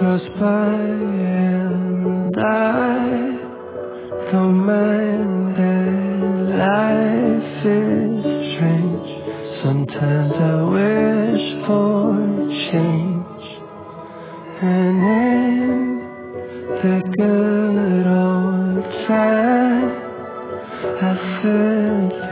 goes by and I don't mind that life is strange. Sometimes I wish for change. And in the good old time I felt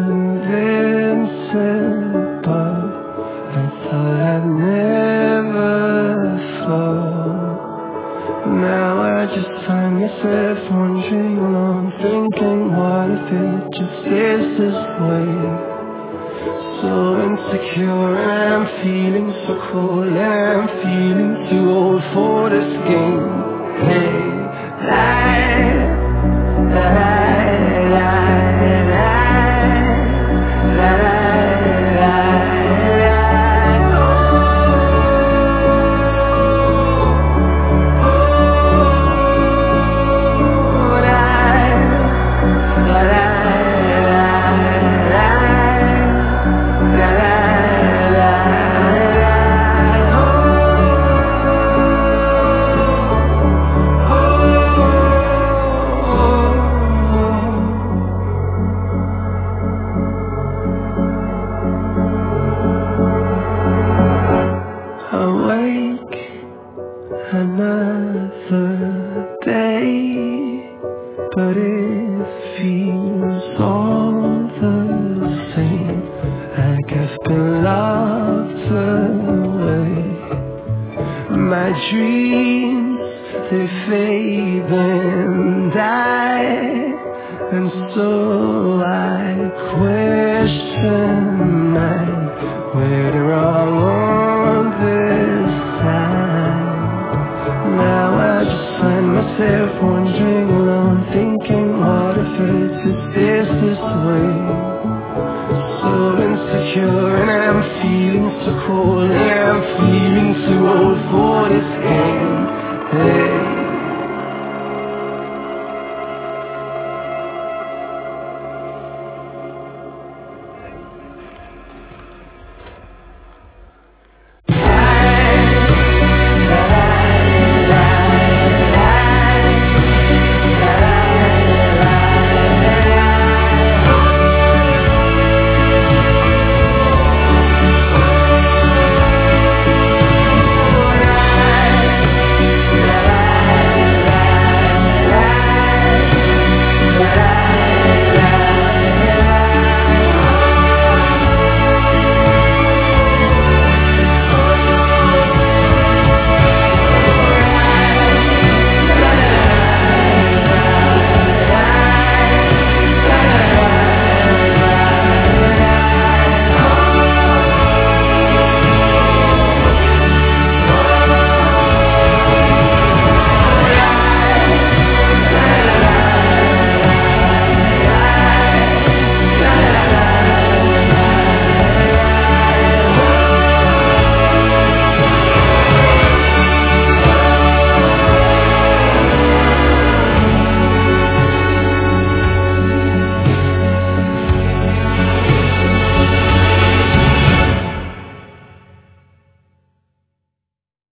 invincible. I thought I'd never fall. Now I just find myself wandering along, thinking what if it just is this way. So insecure and I'm feeling so cold, and I'm feeling too old for this game. Hey, awake another day, but it feels all the same, like I've been locked away. My dreams, they fade and die, and so I question where the wrong